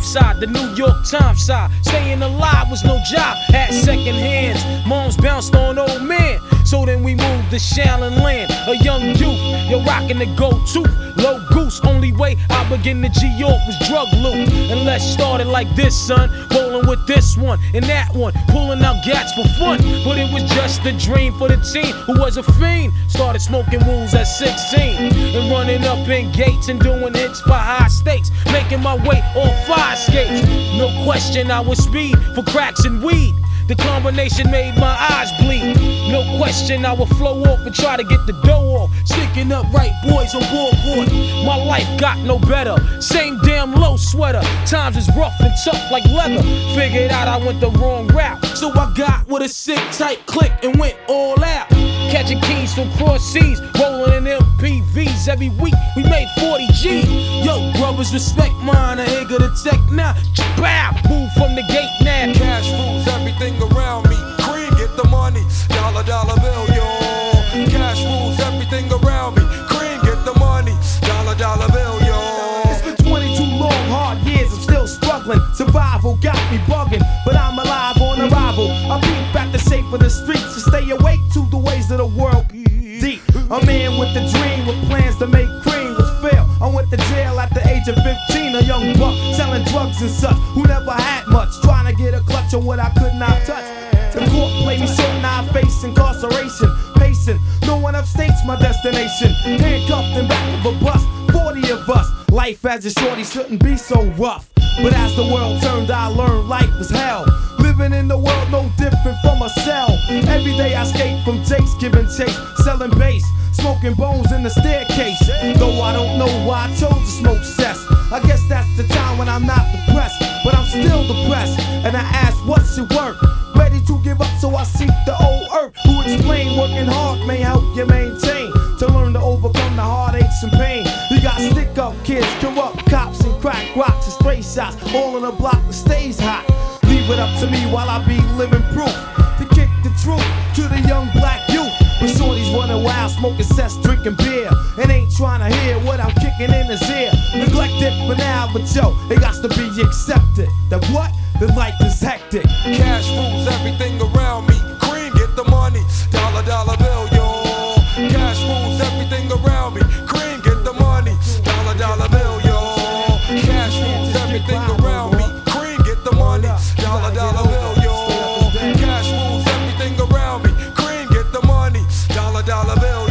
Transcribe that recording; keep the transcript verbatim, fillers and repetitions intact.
side, the New York Times side. Staying alive was no job, had second hands. Moms bounced on old man. So then we moved to Shaolin Land, a young youth, yo rockin' the go-to, low goose. Only way I begin to G-York was drug loot. And let's start it like this, son, rolling with this one and that one, pulling out gats for fun. But it was just a dream for the teen who was a fiend. Started smoking wools at sixteen and running up in gates and doing hits for high stakes, making my way on fire skates. No question I was speed for cracks and weed. The combination made my eyes bleed. No question I would flow off and try to get the dough off. Sticking up right boys on board court. My life got no better. Same damn low sweater. Times is rough and tough like leather. Figured out I went the wrong route. So I got with a sick tight click and went all out. Catching keys from cross seas, rolling in M P Vs. Every week we made forty G's. Yo, brothers, respect mine. I ain't gonna tech now. Bow, move from the gate now. Cash rules everything around me. Cream, get the money. Dollar, dollar bill, yo. Cash rules everything around me. Cream, get the money. Dollar, dollar bill, yo. It's been twenty-two long, hard years. I'm still struggling. Survival got me bugging, but I'm alive on arrival. I peep back the shape of the streets to stay awake to the ways of the world. Deep, a man with a dream, with plans to make cream was fail. I went to jail at the age of fifteen, a young buck selling drugs and such, who never had much, trying to get a clutch on what I could not touch. The court played me short, now I face incarceration. Pacing, no one upstate's my destination. Handcuffed in back of a bus, forty of us. Life as a shorty shouldn't be so rough. But as the world turned, I learned life was hell. Living in the world no different from a cell. Every day I escape from Jake's, giving chase, selling bass, smoking bones in the staircase. Though I don't know why I chose to smoke cess. I guess that's the time when I'm not depressed, but I'm still depressed. And I ask, what's your work? Ready to give up, so I seek the old earth, who explain working hard may help you maintain. To learn to overcome the heartaches and pain. You got stick up kids, corrupt cops, and crack rocks and stray shots, all in a block that stays hot. Leave it up to me while I be living proof to kick the truth to the young black youth. When shorties running wild, smoking cess, drinking beer, and ain't trying to hear what I'm kicking in his ear. Neglected for now, but yo, it got to be accepted. That what? The life is hectic. Cash rules everything around me. Cream, get the money. Dollar, dollar bill, yo. Cash rules everything around me. Cream, get the money. Dollar, dollar bill, yo. Cash rules everything around me. Cream, get the money. Dollar, dollar bill, yo. Cash rules everything around me. Cream, get the money. Dollar, dollar bill, yo.